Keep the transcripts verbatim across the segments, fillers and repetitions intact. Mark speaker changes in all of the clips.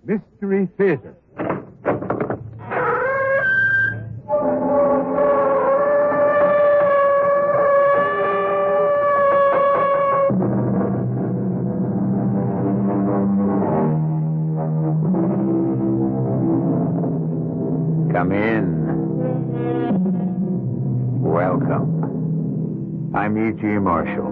Speaker 1: Mystery Theater.
Speaker 2: Come in. Welcome. I'm E G. Marshall.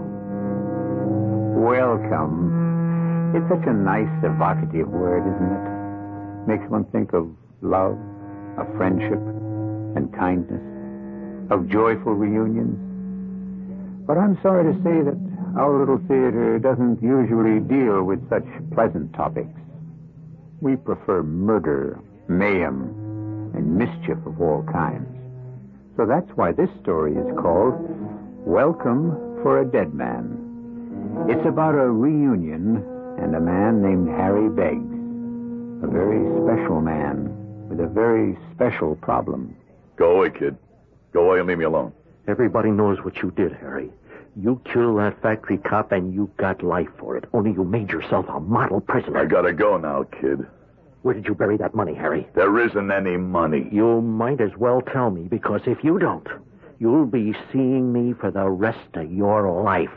Speaker 2: Welcome. It's such a nice, evocative word, isn't it? Makes one think of love, of friendship, and kindness, of joyful reunions. But I'm sorry to say that our little theater doesn't usually deal with such pleasant topics. We prefer murder, mayhem, and mischief of all kinds. So that's why this story is called Welcome for a Dead Man. It's about a reunion and a man named Harry Beggs, a very special man with a very special problem.
Speaker 3: Go away, kid. Go away and leave me alone.
Speaker 4: Everybody knows what you did, Harry. You killed that factory cop and you got life for it. Only you made yourself a model prisoner.
Speaker 3: I gotta go now, kid.
Speaker 4: Where did you bury that money, Harry?
Speaker 3: There isn't any money.
Speaker 4: You might as well tell me, because if you don't, you'll be seeing me for the rest of your life.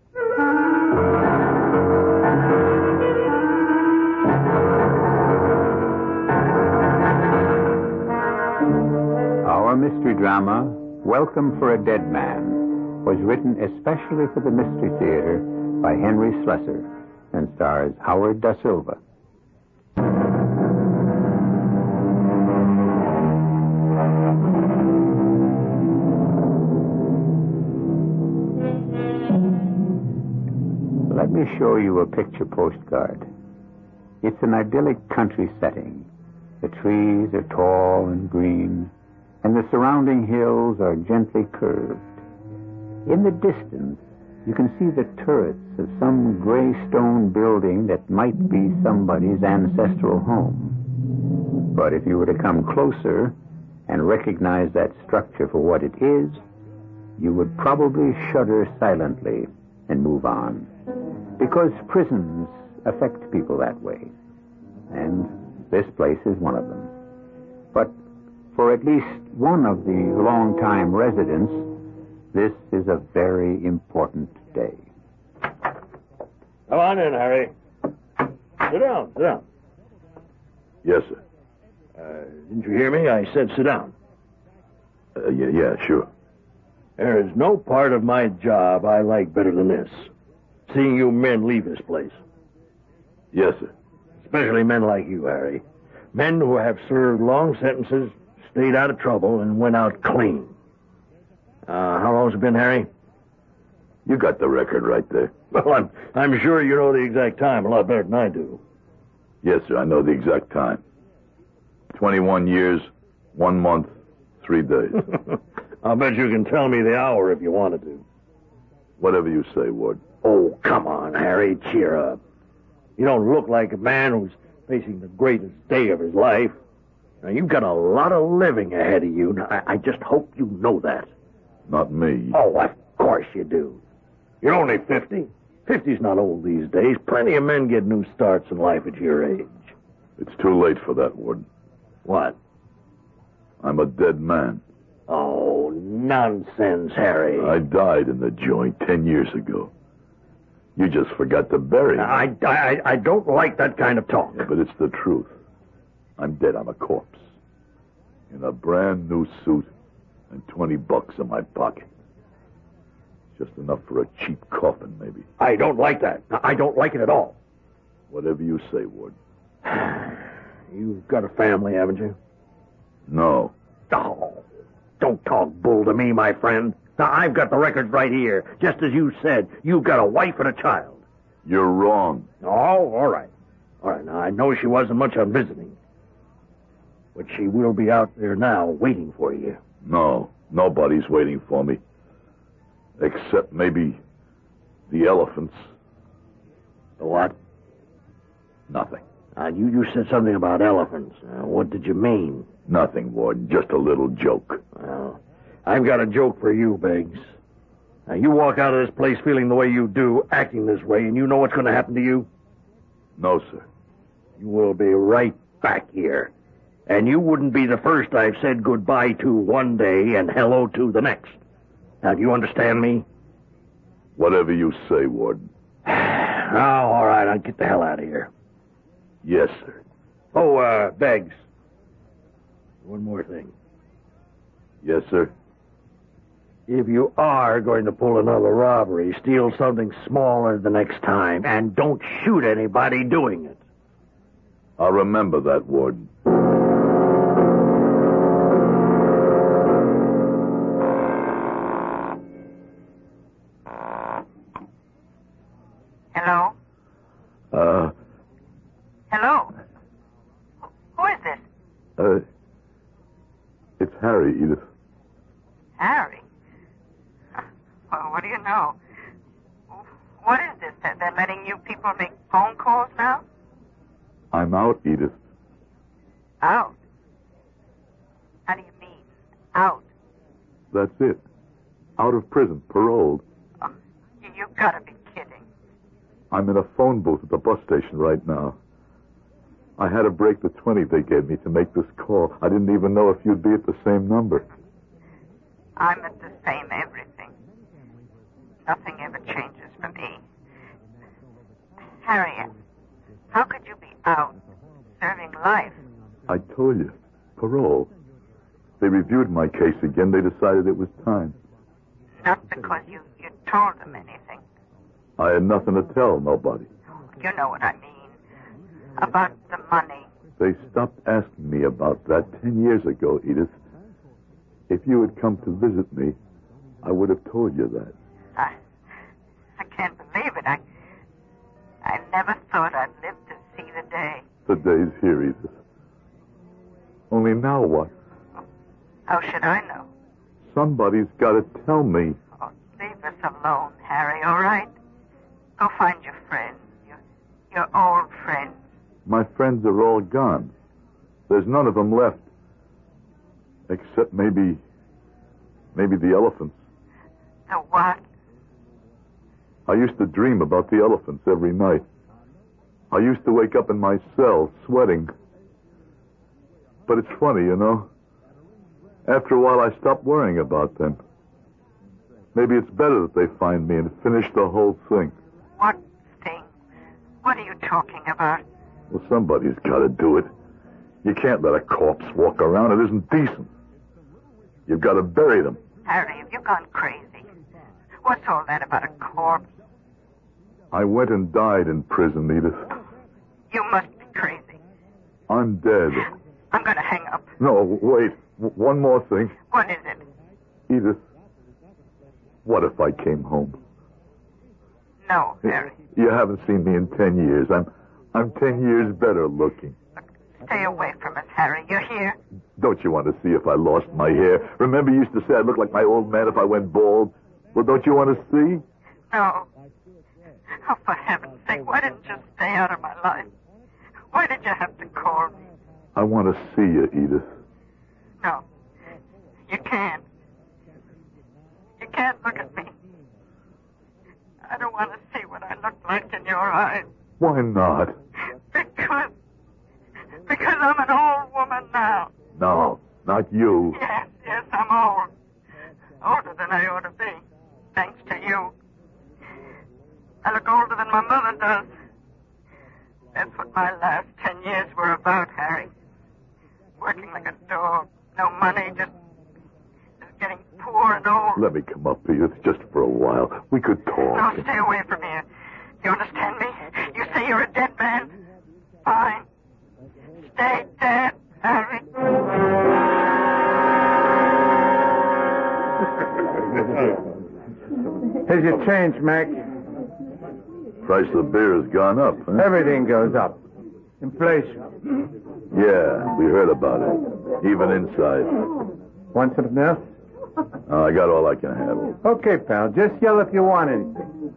Speaker 2: Our mystery drama, Welcome for a Dead Man, was written especially for the Mystery Theater by Henry Slessor and stars Howard Da Silva. Let me show you a picture postcard. It's an idyllic country setting. The trees are tall and green, and the surrounding hills are gently curved. In the distance, you can see the turrets of some gray stone building that might be somebody's ancestral home. But if you were to come closer and recognize that structure for what it is, you would probably shudder silently and move on. Because prisons affect people that way. And this place is one of them. But for at least one of the long-time residents, this is a very important day.
Speaker 4: Come on in, Harry. Sit down, sit down.
Speaker 3: Yes, sir.
Speaker 4: Uh, didn't you hear me? I said sit down.
Speaker 3: Uh, yeah, yeah, sure.
Speaker 4: There is no part of my job I like better than this. Seeing you men leave this place.
Speaker 3: Yes, sir.
Speaker 4: Especially men like you, Harry. Men who have served long sentences, stayed out of trouble, and went out clean. Uh, how long has it been, Harry?
Speaker 3: You got the record right there.
Speaker 4: Well, I'm, I'm sure you know the exact time a lot better than I do.
Speaker 3: Yes, sir, I know the exact time. Twenty-one years, one month, three days.
Speaker 4: I'll bet you can tell me the hour if you wanted to.
Speaker 3: Whatever you say, Ward.
Speaker 4: Oh, come on, Harry, cheer up. You don't look like a man who's facing the greatest day of his life. Now, you've got a lot of living ahead of you. Now, I, I just hope you know that.
Speaker 3: Not me.
Speaker 4: Oh, of course you do. You're only fifty. Fifty's not old these days. Plenty of men get new starts in life at your age.
Speaker 3: It's too late for that, Ward.
Speaker 4: What?
Speaker 3: I'm a dead man.
Speaker 4: Oh, nonsense, Harry.
Speaker 3: I died in the joint ten years ago. You just forgot to bury me.
Speaker 4: I, I, I don't like that kind of talk.
Speaker 3: Yeah, but it's the truth. I'm dead. I'm a corpse. In a brand new suit and twenty bucks in my pocket. Just enough for a cheap coffin, maybe.
Speaker 4: I don't like that. I don't like it at all.
Speaker 3: Whatever you say, Ward.
Speaker 4: You've got a family, haven't you?
Speaker 3: No.
Speaker 4: Oh, don't talk bull to me, my friend. Now, I've got the records right here. Just as you said, you've got a wife and a child.
Speaker 3: You're wrong.
Speaker 4: Oh, all right. All right, now, I know she wasn't much on visiting. But she will be out there now waiting for you.
Speaker 3: No, nobody's waiting for me. Except maybe the elephants.
Speaker 4: The what?
Speaker 3: Nothing.
Speaker 4: Uh, you, you said something about elephants. Uh, what did you mean?
Speaker 3: Nothing, Warden. Just a little joke.
Speaker 4: Well, I've got a joke for you, Beggs. Now, you walk out of this place feeling the way you do, acting this way, and you know what's going to happen to you?
Speaker 3: No, sir.
Speaker 4: you will be right back here. And you wouldn't be the first I've said goodbye to one day and hello to the next. Now, do you understand me?
Speaker 3: Whatever you say, Warden.
Speaker 4: Oh, all right, I'll get the hell out of here.
Speaker 3: Yes, sir.
Speaker 4: Oh, uh, Beggs. One more thing.
Speaker 3: Yes, sir.
Speaker 4: If you are going to pull another robbery, steal something smaller the next time, and don't shoot anybody doing it.
Speaker 3: I'll remember that, Warden.
Speaker 1: Hello?
Speaker 3: Uh,
Speaker 1: Hello? Who is this?
Speaker 3: uh, it's Harry, Edith.
Speaker 1: Harry? Well, what do you know? What is this? That they're letting you people make phone calls now?
Speaker 3: I'm out, Edith.
Speaker 1: Out? How do you mean, out?
Speaker 3: That's it. Out of prison, paroled.
Speaker 1: Oh, you, you've got to be kidding.
Speaker 3: I'm in a phone booth at the bus station right now. I had to break the twenty they gave me to make this call. I didn't even know if you'd be at the same number.
Speaker 1: I'm at the same everything. Nothing ever changes for me. Harriet, how could you be out serving life?
Speaker 3: I told you. Parole. They reviewed my case again. They decided it was time.
Speaker 1: Not because you, you told them anything.
Speaker 3: I had nothing to tell nobody.
Speaker 1: You know what I mean. About the money.
Speaker 3: They stopped asking me about that ten years ago, Edith. If you had come to visit me, I would have told you that.
Speaker 1: I, I can't believe it. I, I never thought I'd live to see the day.
Speaker 3: The day's here, Edith. Only now what?
Speaker 1: How should I know?
Speaker 3: Somebody's got to tell me.
Speaker 1: Oh, leave us alone, Harry, all right? Go find your friends, your, your old friends.
Speaker 3: My friends are all gone. There's none of them left. Except maybe... maybe the elephants.
Speaker 1: The what?
Speaker 3: I used to dream about the elephants every night. I used to wake up in my cell, sweating. But it's funny, you know. After a while, I stopped worrying about them. Maybe it's better that they find me and finish the whole thing.
Speaker 1: What thing? What are you talking about?
Speaker 3: Well, somebody's got to do it. You can't let a corpse walk around. It isn't decent. You've got to bury them.
Speaker 1: Harry, have you gone crazy? What's all that about a corpse?
Speaker 3: I went and died in prison, Edith.
Speaker 1: You must be crazy.
Speaker 3: I'm dead.
Speaker 1: I'm going to hang up.
Speaker 3: No, wait. W- one more thing.
Speaker 1: What is it?
Speaker 3: Edith, what if I came home?
Speaker 1: No, Harry.
Speaker 3: You haven't seen me in ten years. I'm, I'm ten years better looking.
Speaker 1: Look, stay away from us, Harry. You're here.
Speaker 3: Don't you want to see if I lost my hair? Remember you used to say I'd look like my old man if I went bald? Well, don't you want to see?
Speaker 1: No. Oh, for heaven's sake, why didn't you stay out of my life? Why did you have to call me?
Speaker 3: I want to see you, Edith.
Speaker 1: No. You can't. You can't look at me. I don't want to see what I look like in your eyes.
Speaker 3: Why not?
Speaker 1: Because... Because I'm an old woman now.
Speaker 3: No, not you.
Speaker 1: Yes, yes, I'm old. Older than I ought to be. Thanks to you. I look older than my mother does. That's what my last ten years were about, Harry. Working like a dog. No money, just, just getting poor and old.
Speaker 3: Let me come up, Edith, just for a while. We could talk.
Speaker 1: No, stay away from here. You understand me? You say you're a dead man? Fine. Stay dead, Harry.
Speaker 2: Here's your change, Mac.
Speaker 3: Price of beer has gone up, huh?
Speaker 2: Everything goes up. Inflation.
Speaker 3: Yeah, we heard about it. Even inside.
Speaker 2: Want something else?
Speaker 3: Oh, I got all I can handle.
Speaker 2: Okay, pal. Just yell if you want anything.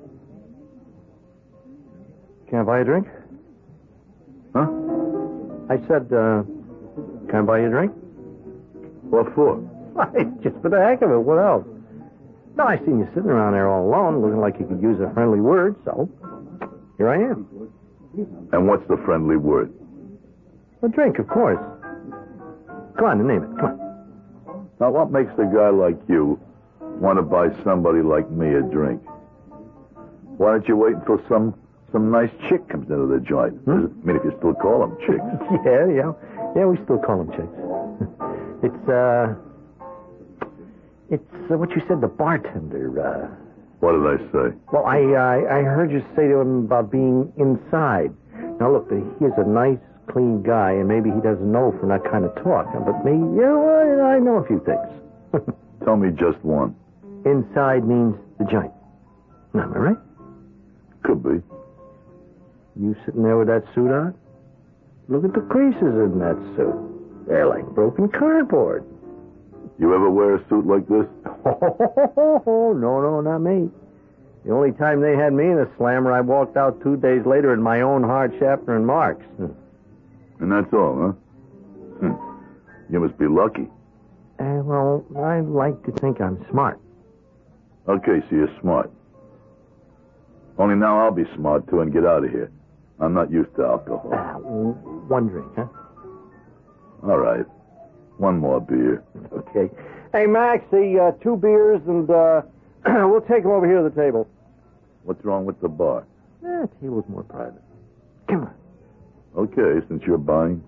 Speaker 4: Can I buy a drink?
Speaker 3: Huh?
Speaker 4: I said, uh, can I buy you a drink?
Speaker 3: What for?
Speaker 4: Why, just for the heck of it. What else? No, I seen you sitting around there all alone, looking like you could use a friendly word, so here I am.
Speaker 3: And what's the friendly word?
Speaker 4: A drink, of course. Come on, name it. Come on.
Speaker 3: Now, what makes a guy like you want to buy somebody like me a drink? Why don't you wait until some some nice chick comes into the joint?
Speaker 4: Hmm?
Speaker 3: I mean, if you still call them chicks.
Speaker 4: yeah, yeah. Yeah, we still call them chicks. It's, uh... It's uh, what you said, the bartender, uh...
Speaker 3: What did I say?
Speaker 4: Well, I, uh, I heard you say to him about being inside. Now, look, he's a nice, clean guy, and maybe he doesn't know from that kind of talk. But me, you know, I, I know a few things.
Speaker 3: Tell me just one.
Speaker 4: Inside means the joint. Am I right?
Speaker 3: Could be.
Speaker 4: You sitting there with that suit on? Look at the creases in that suit. They're like broken cardboard.
Speaker 3: You ever wear a suit like this?
Speaker 4: Oh, no, no, not me. The only time they had me in a slammer, I walked out two days later in my own hard Schaffner and Marks.
Speaker 3: And that's all, huh? Hmm. You must be lucky.
Speaker 4: Uh, well, I like to think I'm smart.
Speaker 3: Okay, so you're smart. Only now I'll be smart, too, and get out of here. I'm not used to alcohol.
Speaker 4: Uh, one drink, huh?
Speaker 3: All right. One more beer.
Speaker 4: Okay. Hey, Max, the uh, two beers, and uh, we'll take them over here at the table.
Speaker 3: What's wrong with the bar?
Speaker 4: Eh, table's more private. Come on.
Speaker 3: Okay, since you're buying.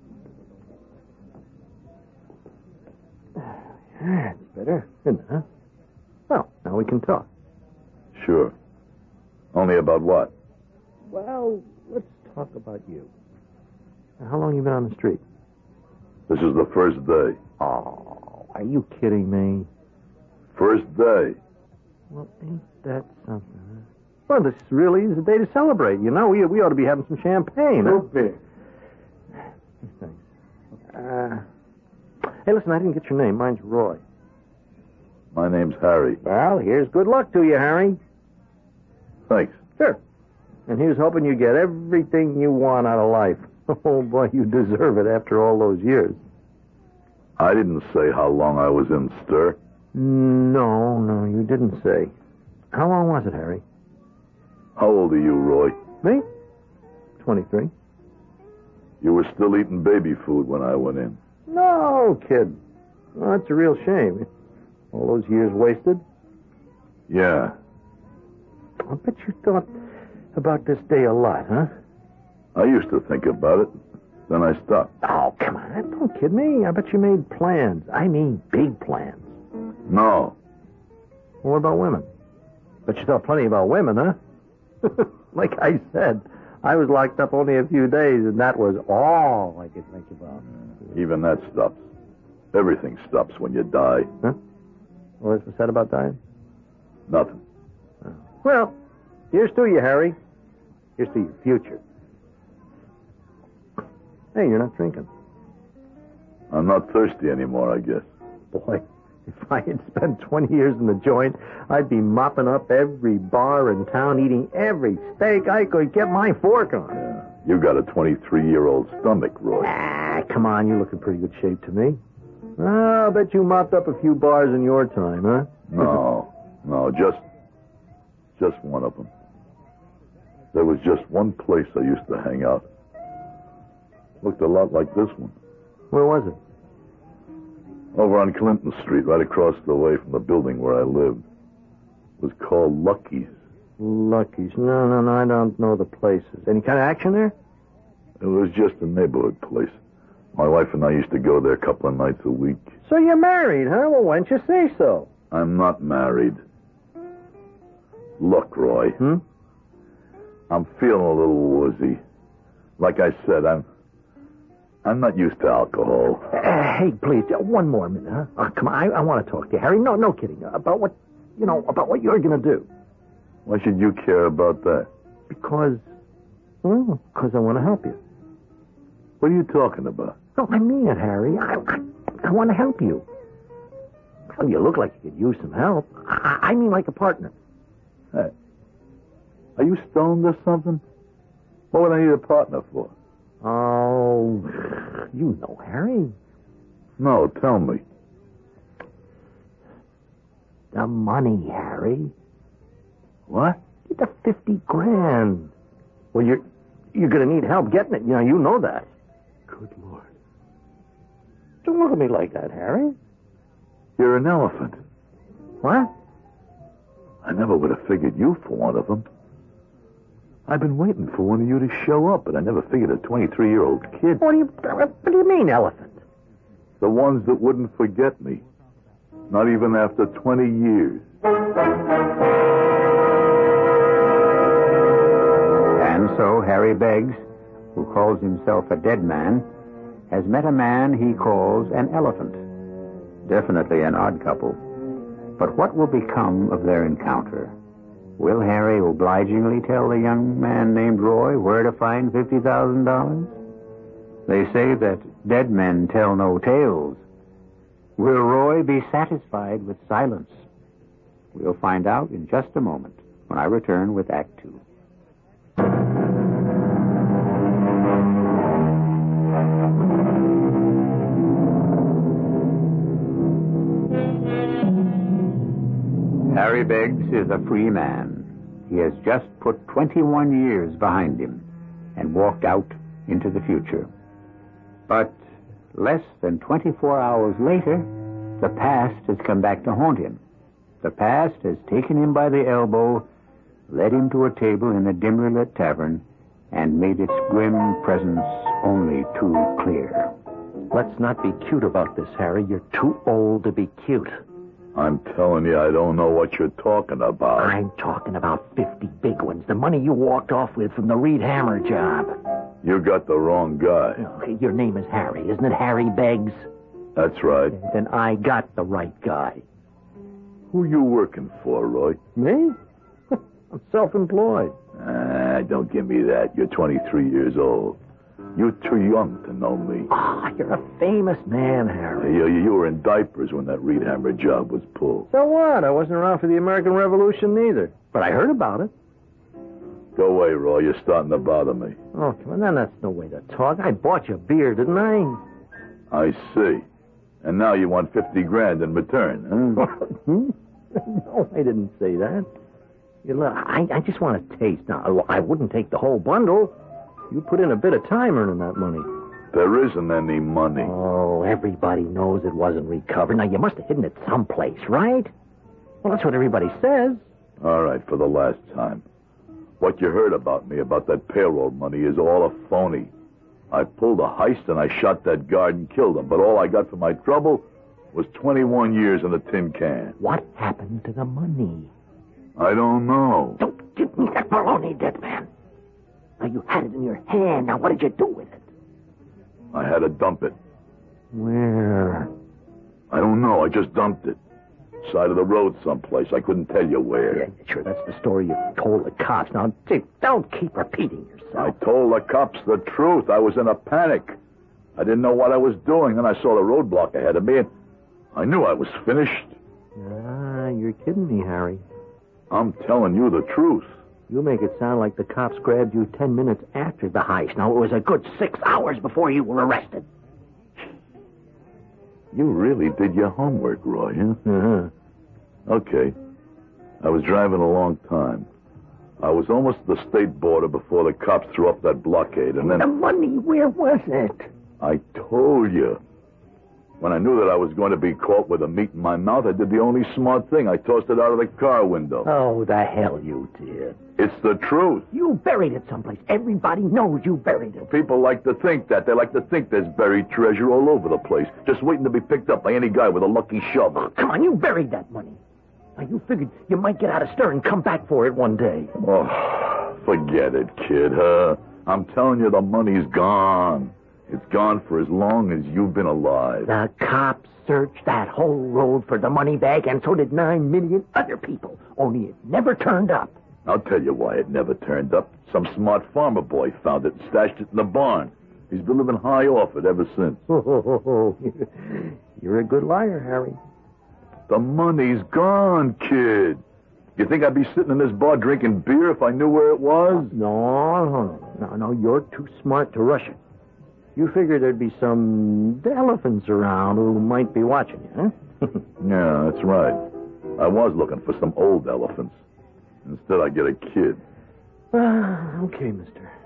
Speaker 4: That's better, isn't it, huh? Well, now we can talk.
Speaker 3: Sure. Only about what?
Speaker 4: Well, let's talk about you. How long you been on the street?
Speaker 3: This is the first day.
Speaker 4: Oh, are you kidding me?
Speaker 3: First day.
Speaker 4: Well, ain't that something, huh? Well, this really is a day to celebrate. You know, we we ought to be having some champagne.
Speaker 3: No
Speaker 4: huh?
Speaker 3: beer.
Speaker 4: Thanks. Uh, hey, listen, I didn't get your name. Mine's Roy.
Speaker 3: My name's Harry.
Speaker 4: Well, here's good luck to you, Harry.
Speaker 3: Thanks.
Speaker 4: Sure. And here's hoping you get everything you want out of life. Oh, boy, you deserve it after all those years.
Speaker 3: I didn't say how long I was in stir.
Speaker 4: No, no, you didn't say. How long was it, Harry?
Speaker 3: How old are you, Roy?
Speaker 4: Me? twenty-three.
Speaker 3: You were still eating baby food when I went in.
Speaker 4: No, kid. Well, that's a real shame. All those years wasted.
Speaker 3: Yeah.
Speaker 4: I bet you thought about this day a lot, huh?
Speaker 3: I used to think about it. Then I stopped.
Speaker 4: Oh, come on. Don't kid me. I bet you made plans. I mean big plans.
Speaker 3: No.
Speaker 4: What about women? Bet you thought plenty about women, huh? Like I said, I was locked up only a few days, and that was all I could think about.
Speaker 3: Even that stops. Everything stops when you die.
Speaker 4: Huh? What was said about dying?
Speaker 3: Nothing.
Speaker 4: Oh. Well, here's to you, Harry. Here's to your future. Hey, you're not drinking.
Speaker 3: I'm not thirsty anymore, I guess.
Speaker 4: Boy, if I had spent twenty years in the joint, I'd be mopping up every bar in town, eating every steak I could get my fork on.
Speaker 3: Yeah. You got a twenty-three-year-old stomach, Roy.
Speaker 4: Ah, come on, you look in pretty good shape to me. Oh, I'll bet you mopped up a few bars in your time, huh?
Speaker 3: No, no, just, just one of them. There was just one place I used to hang out. Looked a lot like this one.
Speaker 4: Where was it?
Speaker 3: Over on Clinton Street, right across the way from the building where I lived. It was called Lucky's.
Speaker 4: Lucky's. No, no, no, I don't know the places. Any kind of action there?
Speaker 3: It was just a neighborhood place. My wife and I used to go there a couple of nights a week.
Speaker 4: So you're married, huh? Well, why don't you say so?
Speaker 3: I'm not married. Look, Roy.
Speaker 4: Hmm?
Speaker 3: I'm feeling a little woozy. Like I said, I'm... I'm not used to alcohol.
Speaker 4: Uh, hey, please, uh, one more minute, huh? Oh, come on, I, I want to talk to you, Harry. No, no kidding. About what, you know, about what you're going to do.
Speaker 3: Why should you care about that?
Speaker 4: Because, well, because I want to help you.
Speaker 3: What are you talking about?
Speaker 4: No, I mean it, Harry. I, I, I want to help you. Well, you look like you could use some help. I, I mean like a partner.
Speaker 3: Hey, are you stoned or something? What would I need a partner for?
Speaker 4: Oh, you know, Harry.
Speaker 3: No, tell me.
Speaker 4: The money, Harry.
Speaker 3: What?
Speaker 4: Get the fifty grand. Well, you're you're going to need help getting it. You know, you know that.
Speaker 3: Good Lord.
Speaker 4: Don't look at me like that, Harry.
Speaker 3: You're an elephant.
Speaker 4: What?
Speaker 3: I never would have figured you for one of them. I've been waiting for one of you to show up, but I never figured a twenty-three-year-old kid.
Speaker 4: What do you, what do you mean, elephant?
Speaker 3: The ones that wouldn't forget me. Not even after twenty years.
Speaker 2: And so Harry Beggs, who calls himself a dead man, has met a man he calls an elephant. Definitely an odd couple. But what will become of their encounter? Will Harry obligingly tell the young man named Roy where to find fifty thousand dollars? They say that dead men tell no tales. Will Roy be satisfied with silence? We'll find out in just a moment when I return with Act Two. Harry Beggs is a free man. He has just put twenty-one years behind him and walked out into the future. But less than twenty-four hours later, the past has come back to haunt him. The past has taken him by the elbow, led him to a table in a dimly lit tavern, and made its grim presence only too clear.
Speaker 4: Let's not be cute about this, Harry. You're too old to be cute.
Speaker 3: I'm telling you, I don't know what you're talking about.
Speaker 4: I'm talking about fifty big ones. The money you walked off with from the Reed Hammer job.
Speaker 3: You got the wrong guy.
Speaker 4: Okay, your name is Harry, isn't it? Harry Beggs?
Speaker 3: That's right.
Speaker 4: Then I got the right guy.
Speaker 3: Who you working for, Roy?
Speaker 4: Me? I'm self-employed.
Speaker 3: Ah, don't give me that. You're twenty-three years old. You're too young to know me.
Speaker 4: Ah, oh, you're a famous man, Harry.
Speaker 3: You, you were in diapers when that Reed Hammer job was pulled.
Speaker 4: So what? I wasn't around for the American Revolution either. But I heard about it.
Speaker 3: Go away, Roy. You're starting to bother me.
Speaker 4: Oh, come on. Then that's no way to talk. I bought you beer, didn't I?
Speaker 3: I see. And now you want fifty grand in return, huh?
Speaker 4: No, I didn't say that. You look, I, I just want a taste. Now, I wouldn't take the whole bundle. You put in a bit of time earning that money.
Speaker 3: There isn't any money.
Speaker 4: Oh, everybody knows it wasn't recovered. Now, you must have hidden it someplace, right? Well, that's what everybody says.
Speaker 3: All right, for the last time. What you heard about me, about that payroll money, is all a phony. I pulled a heist and I shot that guard and killed him, but all I got for my trouble was twenty-one years in a tin can.
Speaker 4: What happened to the money?
Speaker 3: I don't know.
Speaker 4: Don't give me that baloney, dead man. Now, you had it in your hand. Now, what did you do with it?
Speaker 3: I had to dump it.
Speaker 4: Where?
Speaker 3: I don't know. I just dumped it. Side of the road someplace. I couldn't tell you where.
Speaker 4: Yeah, sure, that's the story you told the cops. Now, don't keep repeating yourself.
Speaker 3: I told the cops the truth. I was in a panic. I didn't know what I was doing, and I saw the roadblock ahead of me, and I knew I was finished.
Speaker 4: Ah, you're kidding me, Harry.
Speaker 3: I'm telling you the truth.
Speaker 4: You make it sound like the cops grabbed you ten minutes after the heist. Now, it was a good six hours before you were arrested.
Speaker 3: You really did your homework, Roy, huh?
Speaker 4: Uh-huh.
Speaker 3: Okay. I was driving a long time. I was almost at the state border before the cops threw up that blockade, and then...
Speaker 4: The money, where was it?
Speaker 3: I told you. When I knew that I was going to be caught with a meat in my mouth, I did the only smart thing. I tossed it out of the car window.
Speaker 4: Oh, the hell you did.
Speaker 3: It's the truth.
Speaker 4: You buried it someplace. Everybody knows you buried it.
Speaker 3: People like to think that. They like to think there's buried treasure all over the place, just waiting to be picked up by any guy with a lucky shovel.
Speaker 4: Oh, come on, you buried that money. Now, you figured you might get out of stir and come back for it one day.
Speaker 3: Oh, forget it, kid, huh? I'm telling you, the money's gone. It's gone for as long as you've been alive.
Speaker 4: The cops searched that whole road for the money bag, and so did nine million other people. Only it never turned up.
Speaker 3: I'll tell you why it never turned up. Some smart farmer boy found it and stashed it in the barn. He's been living high off it ever since.
Speaker 4: Oh, you're a good liar, Harry.
Speaker 3: The money's gone, kid. You think I'd be sitting in this bar drinking beer if I knew where it was?
Speaker 4: No, no, no, no. You're too smart to rush it. You figured there'd be some elephants around who might be watching you, huh?
Speaker 3: Yeah, that's right. I was looking for some old elephants. Instead, I get a kid.
Speaker 4: Uh, okay, mister.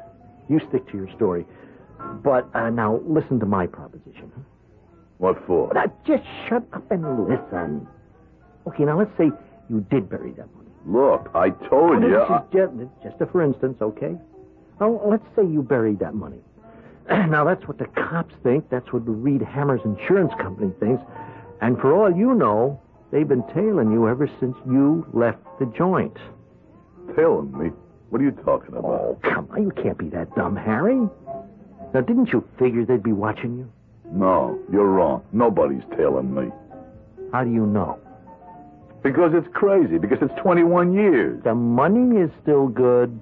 Speaker 4: You stick to your story. But uh, now, listen to my proposition. Huh?
Speaker 3: What for?
Speaker 4: Now, just shut up and listen. Okay, now let's say you did bury that money.
Speaker 3: Look, I told
Speaker 4: Oh,
Speaker 3: you.
Speaker 4: this is just, just a for instance, okay? Now, let's say you buried that money. Now, that's what the cops think. That's what the Reed Hammers Insurance Company thinks. And for all you know, they've been tailing you ever since you left the joint.
Speaker 3: Tailing me? What are you talking about?
Speaker 4: Oh, come on. You can't be that dumb, Harry. Now, didn't you figure they'd be watching you?
Speaker 3: No, you're wrong. Nobody's tailing me.
Speaker 4: How do you know?
Speaker 3: Because it's crazy. Because it's twenty-one years.
Speaker 4: The money is still good.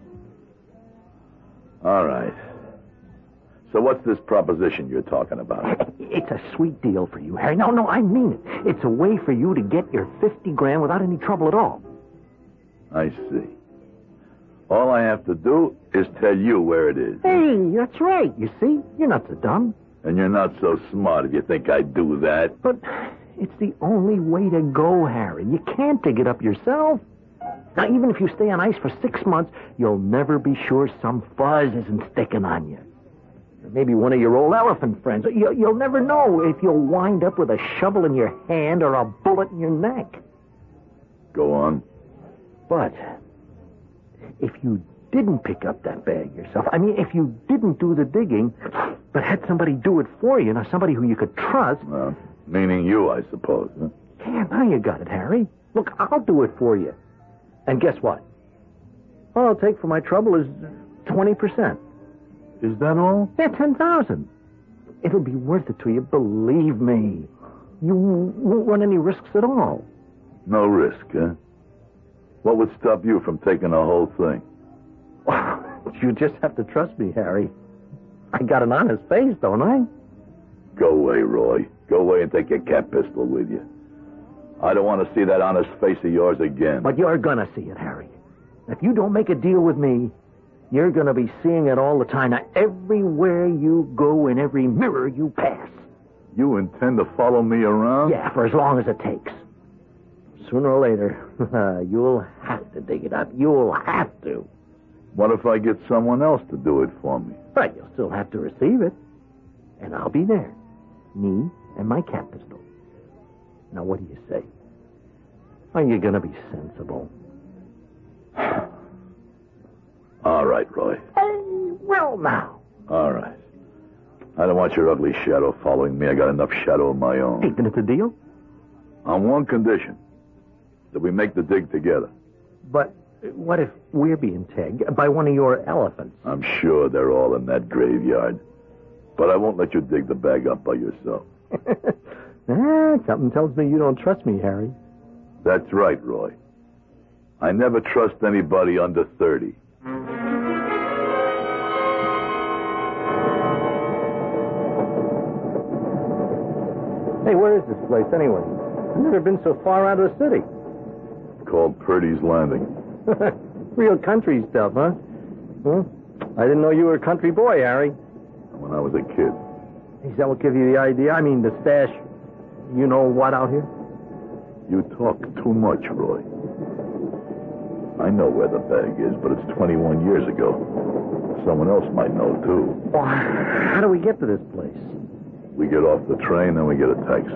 Speaker 3: All right. So what's this proposition you're talking about?
Speaker 4: It's a sweet deal for you, Harry. No, no, I mean it. It's a way for you to get your fifty grand without any trouble at all.
Speaker 3: I see. All I have to do is tell you where it is.
Speaker 4: Hey, that's right. You see? You're not so dumb.
Speaker 3: And you're not so smart if you think I'd do that.
Speaker 4: But it's the only way to go, Harry. You can't dig it up yourself. Now, even if you stay on ice for six months, you'll never be sure some fuzz isn't sticking on you. Or maybe one of your old elephant friends. You, you'll never know if you'll wind up with a shovel in your hand or a bullet in your neck.
Speaker 3: Go on.
Speaker 4: But if you didn't pick up that bag yourself, I mean, if you didn't do the digging, but had somebody do it for you, now somebody who you could trust.
Speaker 3: Well, meaning you, I suppose. Huh?
Speaker 4: Yeah, now you got it, Harry. Look, I'll do it for you. And guess what? All I'll take for my trouble is twenty percent.
Speaker 3: Is that all?
Speaker 4: Yeah, ten thousand. It'll be worth it to you, believe me. You won't run any risks at all.
Speaker 3: No risk, huh? What would stop you from taking the whole thing?
Speaker 4: You just have to trust me, Harry. I got an honest face, don't I?
Speaker 3: Go away, Roy. Go away and take your cat pistol with you. I don't want to see that honest face of yours again.
Speaker 4: But you're gonna see it, Harry. If you don't make a deal with me, you're gonna be seeing it all the time. Now, everywhere you go, in every mirror you pass.
Speaker 3: You intend to follow me around?
Speaker 4: Yeah, for as long as it takes. Sooner or later, you'll have to dig it up. You'll have to.
Speaker 3: What if I get someone else to do it for me?
Speaker 4: But you'll still have to receive it. And I'll be there. Me and my cat pistol. Now, what do you say? Are you going to be sensible?
Speaker 3: All right, Roy.
Speaker 4: Hey, well, now.
Speaker 3: All right. I don't want your ugly shadow following me. I got enough shadow of my own.
Speaker 4: Hey, then it's a deal?
Speaker 3: On one condition. That we make the dig together.
Speaker 4: But what if we're being tagged by one of your elephants?
Speaker 3: I'm sure they're all in that graveyard. But I won't let you dig the bag up by yourself.
Speaker 4: Ah, something tells me you don't trust me, Harry.
Speaker 3: That's right, Roy. I never trust anybody under thirty.
Speaker 4: Hey, where is this place, anyway? I've never been so far out of the city.
Speaker 3: It's called Purdy's Landing.
Speaker 4: Real country stuff, huh? Huh? I didn't know you were a country boy, Harry.
Speaker 3: When I was a kid.
Speaker 4: Is that what gives you the idea? I mean, the stash, you know what out here?
Speaker 3: You talk too much, Roy. I know where the bag is, but it's twenty-one years ago. Someone else might know, too.
Speaker 4: Well, how do we get to this place?
Speaker 3: We get off the train, then we get a taxi.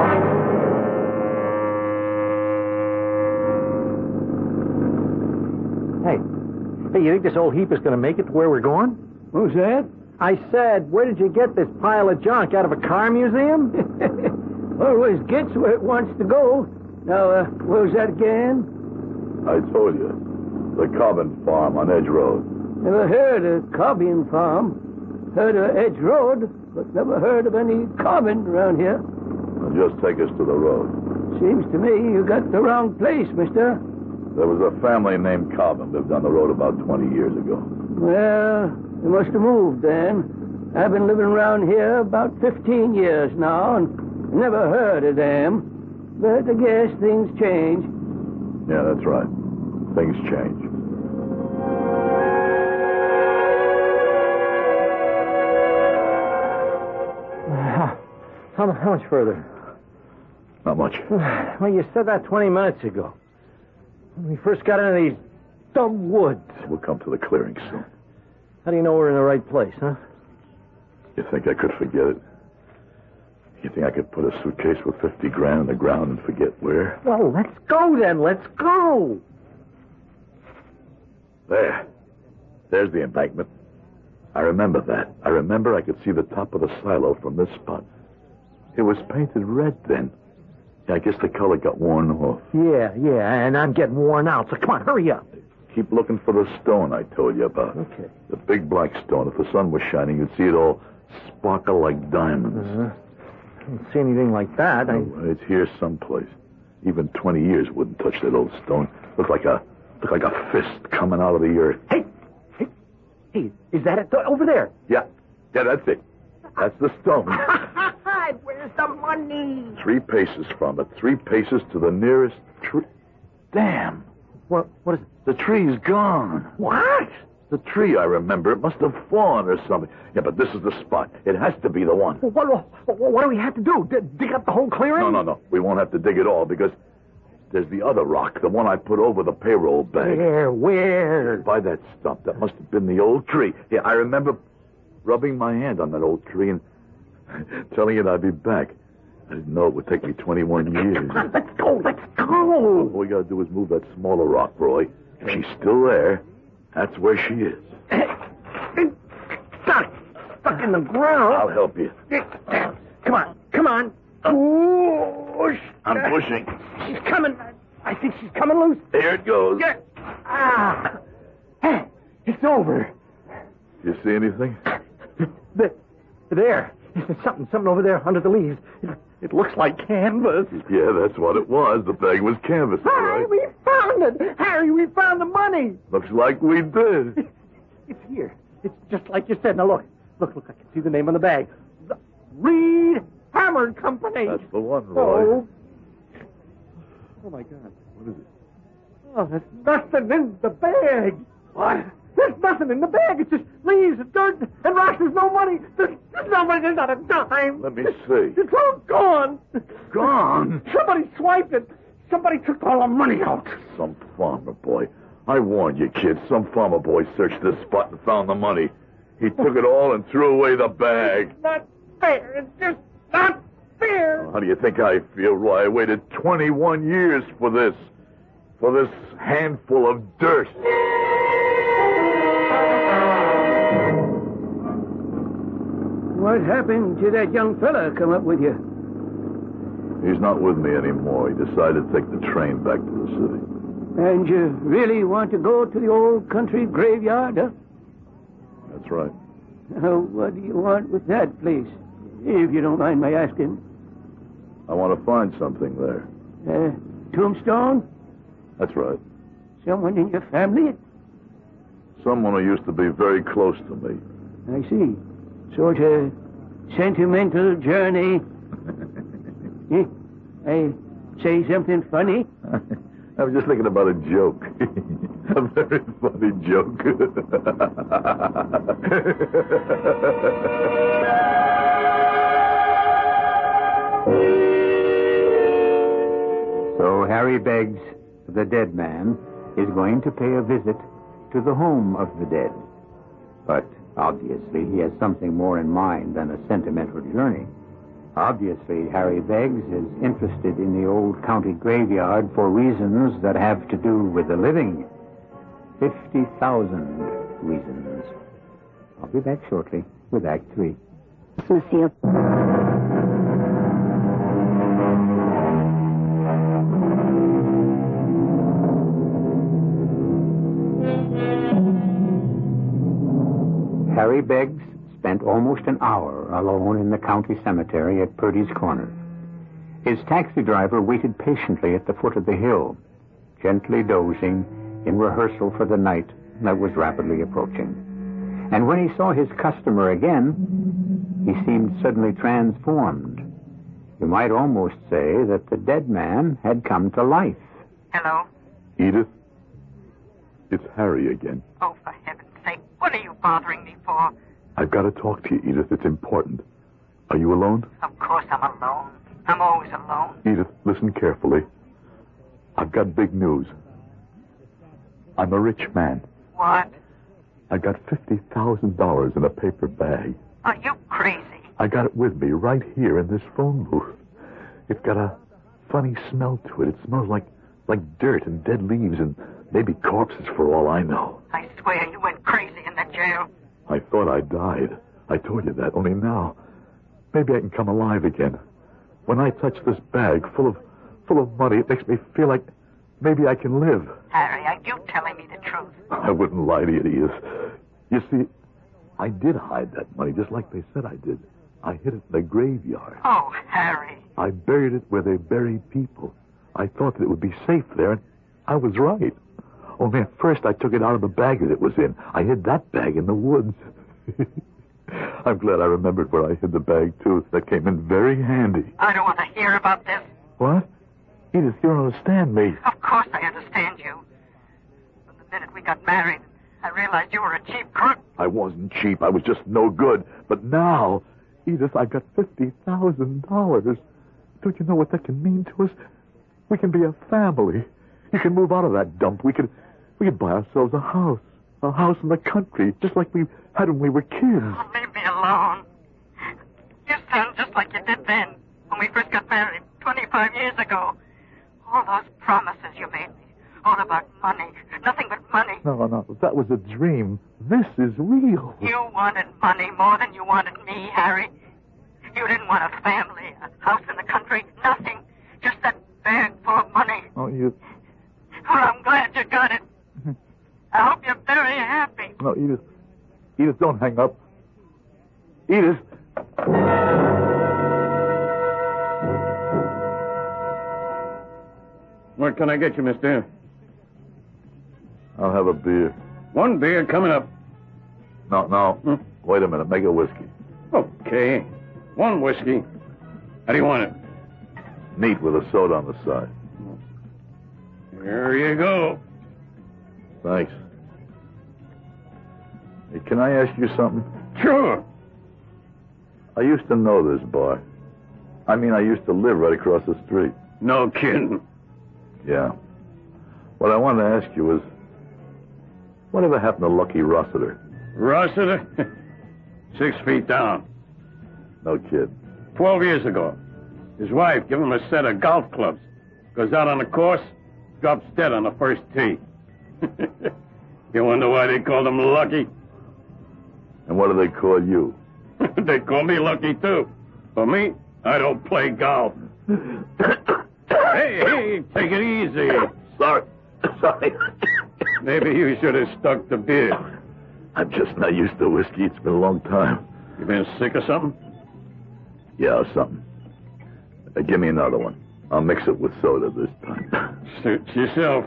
Speaker 4: Hey, hey, you think this old heap is going to make it to where we're going?
Speaker 5: Who's that?
Speaker 4: I said, where did you get this pile of junk? Out of a car museum?
Speaker 5: Always gets where it wants to go. Now, uh, where's that again?
Speaker 3: I told you. The Cobbin Farm on Edge Road.
Speaker 5: Never heard of Cobbin Farm. Heard of Edge Road, but never heard of any Cobbin around here.
Speaker 3: Now just take us to the road.
Speaker 5: Seems to me you got the wrong place, mister.
Speaker 3: There was a family named Cobbin lived on the road about twenty years ago.
Speaker 5: Well, you must have moved then. I've been living around here about fifteen years now and never heard of them. But I guess things change.
Speaker 3: Yeah, that's right. Things change.
Speaker 4: How, how much further?
Speaker 3: Not much.
Speaker 4: Well, you said that twenty minutes ago. When we first got into these dumb woods.
Speaker 3: We'll come to the clearing soon.
Speaker 4: How do you know we're in the right place, huh?
Speaker 3: You think I could forget it? You think I could put a suitcase with fifty grand on the ground and forget where?
Speaker 4: Well, let's go then. Let's go.
Speaker 3: There. There's the embankment. I remember that. I remember I could see the top of the silo from this spot. It was painted red then. I guess the color got worn off.
Speaker 4: Yeah, yeah, and I'm getting worn out, so come on, hurry up.
Speaker 3: Keep looking for the stone I told you about.
Speaker 4: Okay.
Speaker 3: The big black stone. If the sun was shining, you'd see it all sparkle like diamonds.
Speaker 4: Uh-huh. I don't see anything like that. I...
Speaker 3: Oh, it's here someplace. Even twenty years wouldn't touch that old stone. Looked like a, looked like a fist coming out of the earth.
Speaker 4: Hey, hey, hey, is that it? Over there.
Speaker 3: Yeah, yeah, that's it. That's the stone.
Speaker 6: Where's the money?
Speaker 3: Three paces from it. Three paces to the nearest tree. Damn.
Speaker 4: What? What is it?
Speaker 3: The tree's gone.
Speaker 4: What?
Speaker 3: The tree, I remember. It must have fallen or something. Yeah, but this is the spot. It has to be the one.
Speaker 4: What, what, what do we have to do? D- dig up the whole clearing?
Speaker 3: No, no, no. We won't have to dig it all because there's the other rock, the one I put over the payroll bag.
Speaker 4: Where? Where?
Speaker 3: By that stump. That must have been the old tree. Yeah, I remember rubbing my hand on that old tree and telling it I'd be back. I didn't know it would take me twenty-one years.
Speaker 4: Come on, let's go, let's go.
Speaker 3: All we gotta do is move that smaller rock, Roy. If she's still there, that's where she is.
Speaker 4: Got it. Stuck in the ground.
Speaker 3: I'll help you.
Speaker 4: Come on, come on. Push.
Speaker 3: I'm pushing.
Speaker 4: She's coming. I think she's coming loose.
Speaker 3: Here it goes.
Speaker 4: Yeah. Ah. Hey, it's over.
Speaker 3: You see anything?
Speaker 4: The, there. There's something, something over there under the leaves. It, it looks like canvas.
Speaker 3: Yeah, that's what it was. The bag was canvas, all
Speaker 4: Harry,
Speaker 3: right.
Speaker 4: we found it. Harry, we found the money.
Speaker 3: Looks like we did.
Speaker 4: It's here. It's just like you said. Now look. Look, look, I can see the name on the bag. The Reed Hammer Company.
Speaker 3: That's the one, Roy.
Speaker 4: Oh. Oh, my God.
Speaker 3: What is it?
Speaker 4: Oh, there's nothing in the bag.
Speaker 3: What?
Speaker 4: There's nothing in the bag. It's just leaves and dirt and rocks. There's no money. There's, there's no money. There's not a dime.
Speaker 3: Let me see.
Speaker 4: It's all gone.
Speaker 3: Gone?
Speaker 4: Somebody swiped it. Somebody took all the money out.
Speaker 3: Some farmer boy. I warned you, kid. Some farmer boy searched this spot and found the money. He took it all and threw away the bag.
Speaker 4: It's not fair. It's just not fair.
Speaker 3: How do you think I feel, Roy? I waited twenty-one years for this. For this handful of dirt.
Speaker 5: What happened to that young fella come up with you?
Speaker 3: He's not with me anymore. He decided to take the train back to the city.
Speaker 5: And you really want to go to the old country graveyard, huh?
Speaker 3: That's right.
Speaker 5: Uh, what do you want with that place, if you don't mind my asking?
Speaker 3: I want to find something there.
Speaker 5: Uh, tombstone?
Speaker 3: That's right.
Speaker 5: Someone in your family?
Speaker 3: Someone who used to be very close to me.
Speaker 5: I see. Sort of sentimental journey. Eh? I say something funny?
Speaker 3: I was just thinking about a joke. A very funny joke.
Speaker 2: So Harry Beggs, the dead man, is going to pay a visit to the home of the dead. But obviously he has something more in mind than a sentimental journey. Obviously, Harry Beggs is interested in the old county graveyard for reasons that have to do with the living. Fifty thousand reasons. I'll be back shortly with Act Three.
Speaker 6: Lucille.
Speaker 2: Harry Beggs spent almost an hour alone in the county cemetery at Purdy's Corner. His taxi driver waited patiently at the foot of the hill, gently dozing in rehearsal for the night that was rapidly approaching. And when he saw his customer again, he seemed suddenly transformed. You might almost say that the dead man had come to life.
Speaker 1: Hello?
Speaker 3: Edith? It's Harry again.
Speaker 1: Oh, for heaven's sake, what are you bothering me for?
Speaker 3: I've got to talk to you, Edith. It's important. Are you alone?
Speaker 1: Of course I'm alone. I'm always alone.
Speaker 3: Edith, listen carefully. I've got big news. I'm a rich man.
Speaker 1: What?
Speaker 3: I got fifty thousand dollars in a paper bag.
Speaker 1: Are you crazy?
Speaker 3: I got it with me right here in this phone booth. It's got a funny smell to it. It smells like like dirt and dead leaves and maybe corpses for all I know.
Speaker 1: I swear you went crazy in that jail.
Speaker 3: I thought I died. I told you that. Only now, maybe I can come alive again. When I touch this bag full of full of money, it makes me feel like maybe I can live.
Speaker 1: Harry, are you telling me the truth?
Speaker 3: I wouldn't lie to you, Edith. You see, I did hide that money just like they said I did. I hid it in the graveyard.
Speaker 1: Oh, Harry.
Speaker 3: I buried it where they bury people. I thought that it would be safe there, and I was right. Only at first I took it out of the bag that it was in. I hid that bag in the woods. I'm glad I remembered where I hid the bag, too. That came in very handy.
Speaker 1: I don't want to hear about this.
Speaker 3: What? Edith, you don't understand me.
Speaker 1: Of course I understand you. From the minute we got married, I realized you were a cheap crook.
Speaker 3: I wasn't cheap. I was just no good. But now, Edith, I've got fifty thousand dollars. Don't you know what that can mean to us? We can be a family. You can move out of that dump. We could, we could buy ourselves a house. A house in the country, just like we had when we were kids.
Speaker 1: Oh, leave me alone. You sound just like you did then, when we first got married, twenty-five years ago. All those promises you made me, all about money, nothing but money.
Speaker 3: No, no, that was a dream. This is real.
Speaker 1: You wanted money more than you wanted me, Harry. You didn't want a family, a house in the country, nothing. Just that bag full of money.
Speaker 3: Oh, you...
Speaker 1: Well, I'm glad you got it. I hope you're very happy.
Speaker 3: No, Edith. Edith, don't hang up. Edith.
Speaker 5: What can I get you, mister?
Speaker 3: I'll have a beer.
Speaker 5: One beer coming up.
Speaker 3: No, no.
Speaker 5: Hmm?
Speaker 3: Wait a minute. Make a whiskey.
Speaker 5: Okay. One whiskey. How do you want it?
Speaker 3: Neat with a soda on the side.
Speaker 5: Here you go.
Speaker 3: Thanks. Hey, can I ask you something?
Speaker 5: Sure.
Speaker 3: I used to know this boy. I mean, I used to live right across the street.
Speaker 5: No kidding.
Speaker 3: Yeah. What I wanted to ask you was, whatever happened to Lucky Rossiter?
Speaker 5: Rossiter? Six feet down.
Speaker 3: No kid.
Speaker 5: Twelve years ago. His wife gave him a set of golf clubs. Goes out on the course, drops dead on the first tee. You wonder why they called him Lucky?
Speaker 3: And what do they call you?
Speaker 5: They call me Lucky, too. For me, I don't play golf. Hey, hey, take it easy.
Speaker 3: Sorry. Sorry.
Speaker 5: Maybe you should have stuck to beer.
Speaker 3: I'm just not used to whiskey. It's been a long time.
Speaker 5: You been sick or something?
Speaker 3: Yeah, something. Uh, give me another one. I'll mix it with soda this time.
Speaker 5: Suits yourself.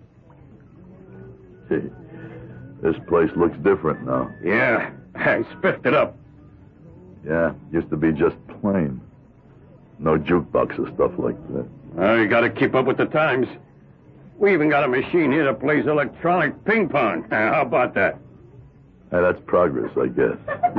Speaker 3: Gee, this place looks different now.
Speaker 5: Yeah, I spiffed it up.
Speaker 3: Yeah, used to be just plain. No jukebox or stuff like that.
Speaker 5: Well, you gotta keep up with the times. We even got a machine here that plays electronic ping pong. Uh, how about that?
Speaker 3: Hey, that's progress, I guess.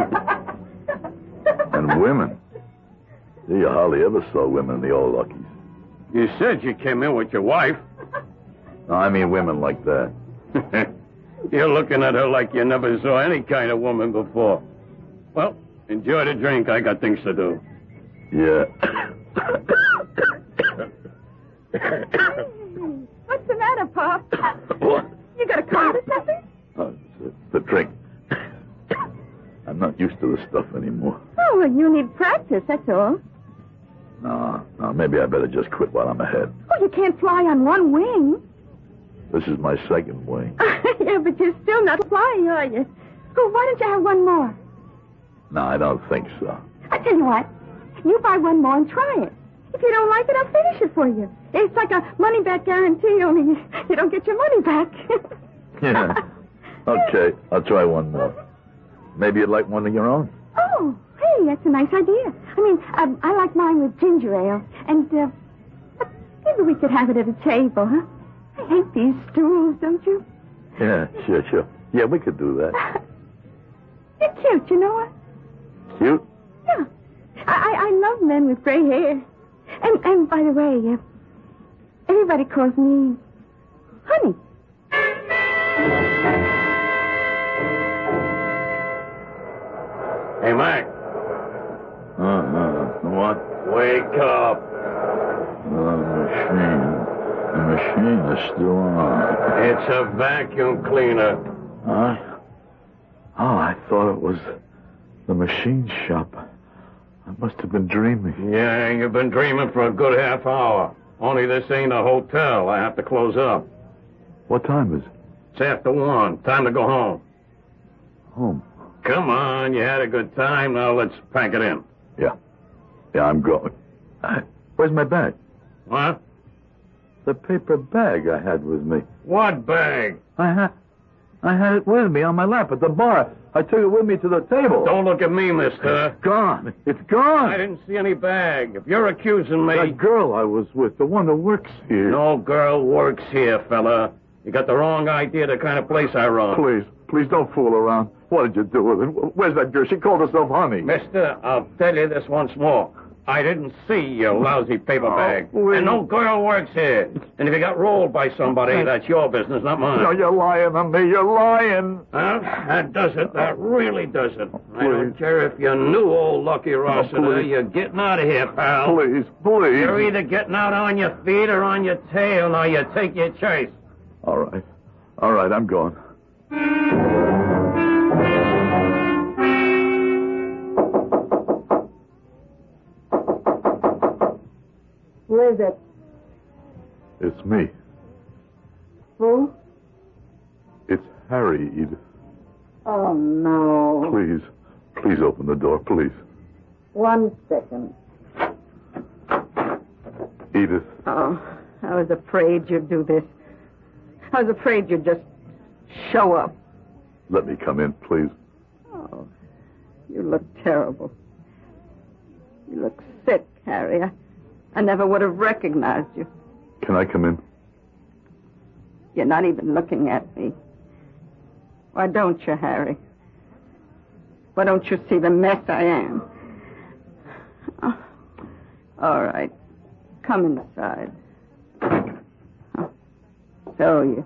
Speaker 3: And women. Gee, you hardly ever saw women in the old Luckies.
Speaker 5: You said you came in with your wife.
Speaker 3: No, I mean women like that.
Speaker 5: You're looking at her like you never saw any kind of woman before. Well, enjoy the drink. I got things to do.
Speaker 3: Yeah.
Speaker 6: What's the matter, Pa?
Speaker 3: What?
Speaker 6: You got a cold or something?
Speaker 3: Oh, it's the drink. I'm not used to this stuff anymore.
Speaker 6: Oh, well, you need practice, that's all.
Speaker 3: No, no, maybe I better just quit while I'm ahead.
Speaker 6: Oh, you can't fly on one wing.
Speaker 3: This is my second wing.
Speaker 6: Yeah, but you're still not flying, are you? Oh, why don't you have one more?
Speaker 3: No, I don't think so.
Speaker 6: I tell you what, you buy one more and try it. If you don't like it, I'll finish it for you. It's like a money-back guarantee, only you don't get your money back.
Speaker 3: Yeah. Okay, I'll try one more. Maybe you'd like one of your own?
Speaker 6: Oh, hey, that's a nice idea. I mean, um, I like mine with ginger ale. And, uh, maybe we could have it at a table, huh? I hate these stools, don't you?
Speaker 3: Yeah, sure, sure. Yeah, we could do that.
Speaker 6: You're cute, you know what?
Speaker 3: Cute?
Speaker 6: Yeah. I, I, I love men with gray hair. And, and by the way, uh, everybody calls me Honey.
Speaker 4: Hey, Mac.
Speaker 3: Uh, uh, what?
Speaker 4: Wake up.
Speaker 3: The machine. The machine is still on.
Speaker 4: It's a vacuum cleaner.
Speaker 3: Huh? Oh, I thought it was the machine shop. I must have been dreaming.
Speaker 4: Yeah, you've been dreaming for a good half hour. Only this ain't a hotel. I have to close up.
Speaker 3: What time is it?
Speaker 4: It's after one. Time to go home.
Speaker 3: Home.
Speaker 4: Come on, you had a good time. Now let's pack it in.
Speaker 3: Yeah. Yeah, I'm going. I, where's my bag?
Speaker 4: What?
Speaker 3: The paper bag I had with me.
Speaker 4: What bag?
Speaker 3: I had, I had it with me on my lap at the bar. I took it with me to the table.
Speaker 4: Don't look at me, mister.
Speaker 3: It's gone. It's gone.
Speaker 4: I didn't see any bag. If you're accusing me...
Speaker 3: That girl I was with, the one that works here.
Speaker 4: No girl works here, fella. You got the wrong idea of the kind of place I run.
Speaker 3: Please, please don't fool around. What did you do with her? Where's that girl? She called herself Honey.
Speaker 4: Mister, I'll tell you this once more. I didn't see your lousy paper bag.
Speaker 3: Oh,
Speaker 4: and no girl works here. And if you got rolled by somebody, that's your business, not mine.
Speaker 3: No, you're lying on me. You're lying.
Speaker 4: Huh? That does it. That really does it. I don't
Speaker 3: Please.
Speaker 4: care if you knew old Lucky Rossiter.
Speaker 3: No, please.
Speaker 4: You're getting out of here, pal.
Speaker 3: Please, please.
Speaker 4: You're either getting out on your feet or on your tail. Now you take your choice.
Speaker 3: All right. All right, I'm going.
Speaker 6: Who is it?
Speaker 3: It's me.
Speaker 6: Who?
Speaker 3: It's Harry, Edith.
Speaker 6: Oh, no.
Speaker 3: Please, please open the door, please.
Speaker 6: One second.
Speaker 3: Edith,
Speaker 6: Oh, I was afraid you'd do this. I was afraid you'd just show up.
Speaker 3: let me come in, please.
Speaker 6: Oh, you look terrible. You look sick, Harry. I, I never would have recognized you.
Speaker 3: Can I come in?
Speaker 6: You're not even looking at me. Why don't you, Harry? Why don't you see the mess I am? Oh, all right. Come inside. Oh, so you...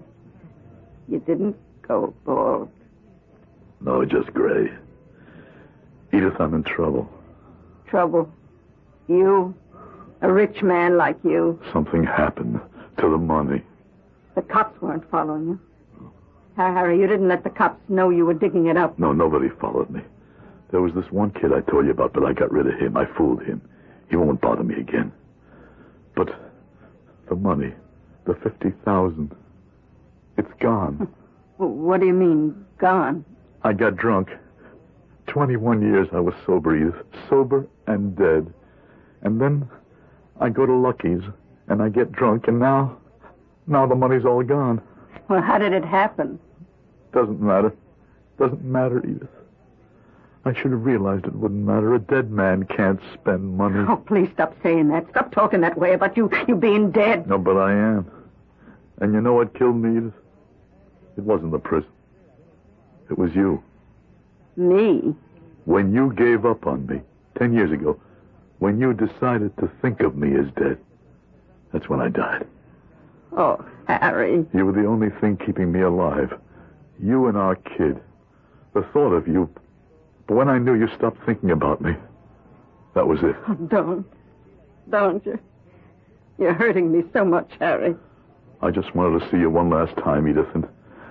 Speaker 6: You didn't go bald.
Speaker 3: No, just gray. Edith, I'm in trouble.
Speaker 6: Trouble? You? A rich man like you?
Speaker 3: Something happened to the money.
Speaker 6: The cops weren't following you. Harry, you didn't let the cops know you were digging it up.
Speaker 3: No, nobody followed me. There was this one kid I told you about, but I got rid of him. I fooled him. He won't bother me again. But the money, the fifty thousand, it's gone.
Speaker 6: What do you mean, gone?
Speaker 3: I got drunk. Twenty-one years I was sober, Edith. Sober and dead. And then I go to Lucky's, and I get drunk, and now, now the money's all gone.
Speaker 6: Well, how did it happen?
Speaker 3: Doesn't matter. Doesn't matter, Edith. I should have realized it wouldn't matter. A dead man can't spend money.
Speaker 6: Oh, please stop saying that. Stop talking that way about you, you being dead.
Speaker 3: No, but I am. And you know what killed me, Edith? It wasn't the prison. It was you.
Speaker 6: Me?
Speaker 3: When you gave up on me, ten years ago, when you decided to think of me as dead, that's when I died.
Speaker 6: Oh, Harry.
Speaker 3: You were the only thing keeping me alive. You and our kid. The thought of you. But when I knew you stopped thinking about me, that was it.
Speaker 6: Oh, don't. Don't you? You're hurting me so much, Harry.
Speaker 3: I just wanted to see you one last time, Edith, and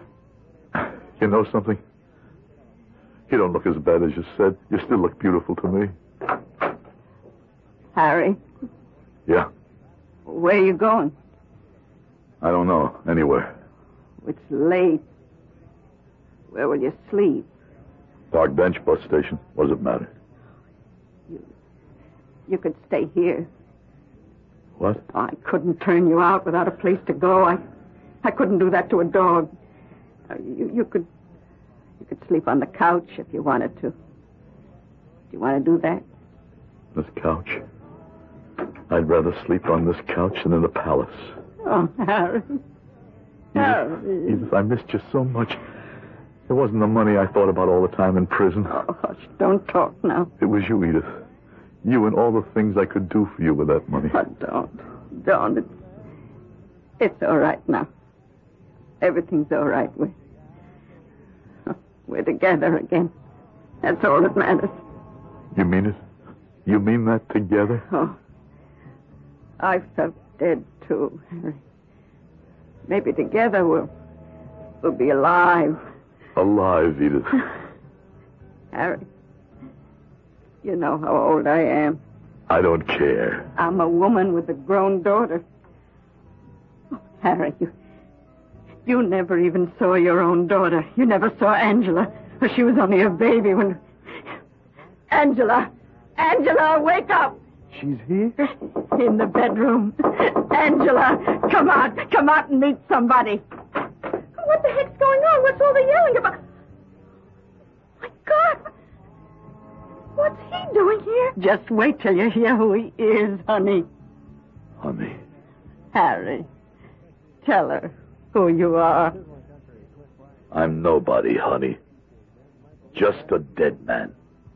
Speaker 3: you know something? You don't look as bad as you said. You still look beautiful to me.
Speaker 6: Harry,
Speaker 3: Yeah?
Speaker 6: where are you going?
Speaker 3: I don't know. Anywhere.
Speaker 6: It's late. Where will you sleep?
Speaker 3: Park bench, bus station. What does it matter?
Speaker 6: You could stay here.
Speaker 3: What?
Speaker 6: I couldn't turn you out without a place to go. I, I couldn't do that to a dog. Uh, You, you could, you could sleep on the couch if you wanted to. Do you want to do that?
Speaker 3: This couch. I'd rather sleep on this couch than in the palace.
Speaker 6: Oh, Harry. Harry.
Speaker 3: Edith, I missed you so much. It wasn't the money I thought about all the time in prison.
Speaker 6: Oh, hush, don't talk now.
Speaker 3: It was you, Edith. You and all the things I could do for you with that money.
Speaker 6: Oh, don't. Don't. It's, it's all right now. Everything's all right. We're, we're together again. That's all that matters.
Speaker 3: You mean it? You mean that together?
Speaker 6: Oh, I felt dead, too, Harry. Maybe together we'll, we'll be alive.
Speaker 3: Alive, Edith.
Speaker 6: Harry, you know how old I am.
Speaker 3: I don't care.
Speaker 6: I'm a woman with a grown daughter. Oh, Harry, you, you never even saw your own daughter. You never saw Angela. She was only a baby when... Angela! Angela, wake up!
Speaker 3: She's here?
Speaker 6: In the bedroom. Angela, come out. Come out and meet somebody. What the heck's going on? What's all the yelling about? My God! What's he doing here? Just wait till you hear who he is, honey.
Speaker 3: Honey.
Speaker 6: Harry, tell her who you are.
Speaker 3: I'm nobody, honey. Just a dead man.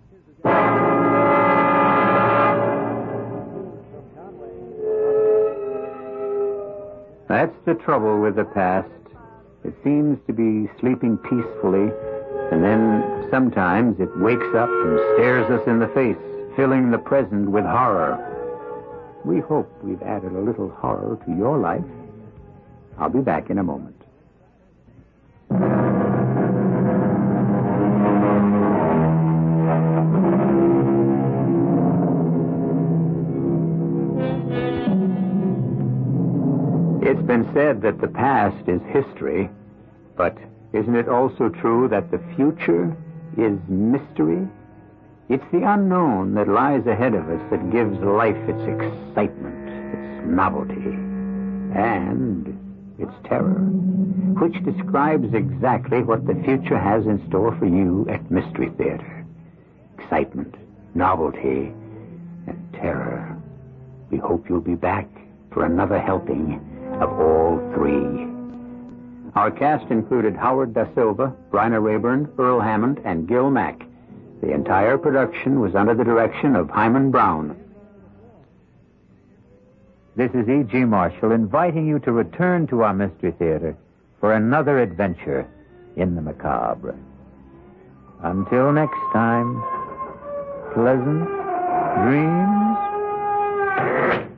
Speaker 2: That's the trouble with the past. It seems to be sleeping peacefully, and then sometimes it wakes up and stares us in the face, filling the present with horror. We hope we've added a little horror to your life. I'll be back in a moment. It's been said that the past is history, but isn't it also true that the future is mystery? It's the unknown that lies ahead of us that gives life its excitement, its novelty, and its terror, which describes exactly what the future has in store for you at Mystery Theater. Excitement, novelty, and terror. We hope you'll be back for another helping of all three. Our cast included Howard Da Silva, Bryna Rayburn, Earl Hammond, and Gil Mack. The entire production was under the direction of Hyman Brown. This is E G. Marshall inviting you to return to our Mystery Theater for another adventure in the macabre. Until next time, pleasant dreams.